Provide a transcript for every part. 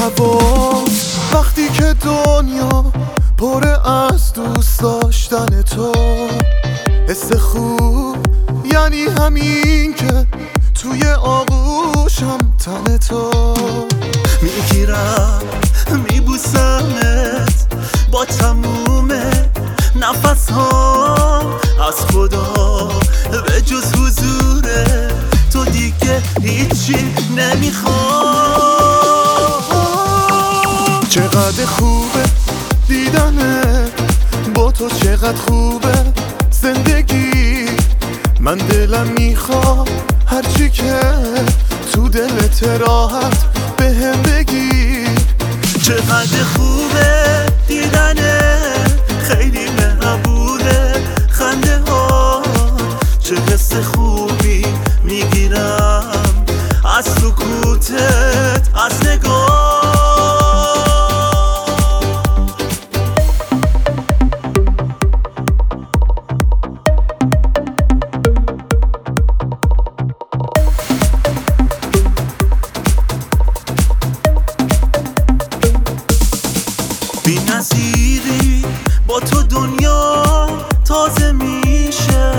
هوا وقتی که دنیا پر از دوست داشتن تو، حس خوب یعنی همین که توی آغوشم تن تو. میگیرم میبوسمت با تموم نفس ها، از خدا به جز حضور تو دیگه هیچی نمیخوام. چقدر خوبه دیدنه با تو، چقدر خوبه زندگی. من دلم میخواد هرچی که تو دلت راحت بهم بگی. چقدر خوبه دیدنه، خیلی مهربونه خنده ها، چه حس خوبی میگیرم از سکوتت، از نگاه. بی نظیری با تو دنیا تازه میشه،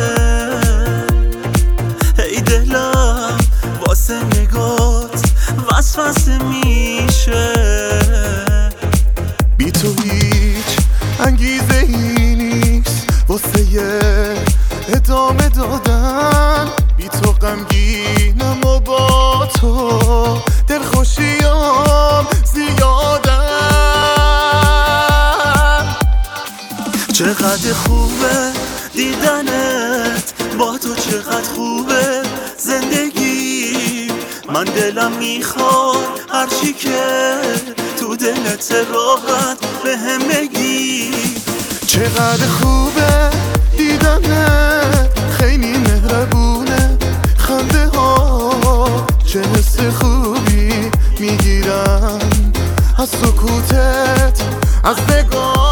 ای دلم واسه نگات وسوسه میشه. بی تو هیچ انگیزه ای نیست واسه ادامه دادن، بی تو غمگینم و با تو دلخوشیام زیادن. چقدر خوبه دیدنت با تو، چقدر خوبه زندگی. من دلم میخواد هرچی که تو دلت راحت بهم بگی. چقدر خوبه دیدنت، خیلی مهربونه خنده ها، چه حس خوبی میگیرم از سکوتت، از نگاه.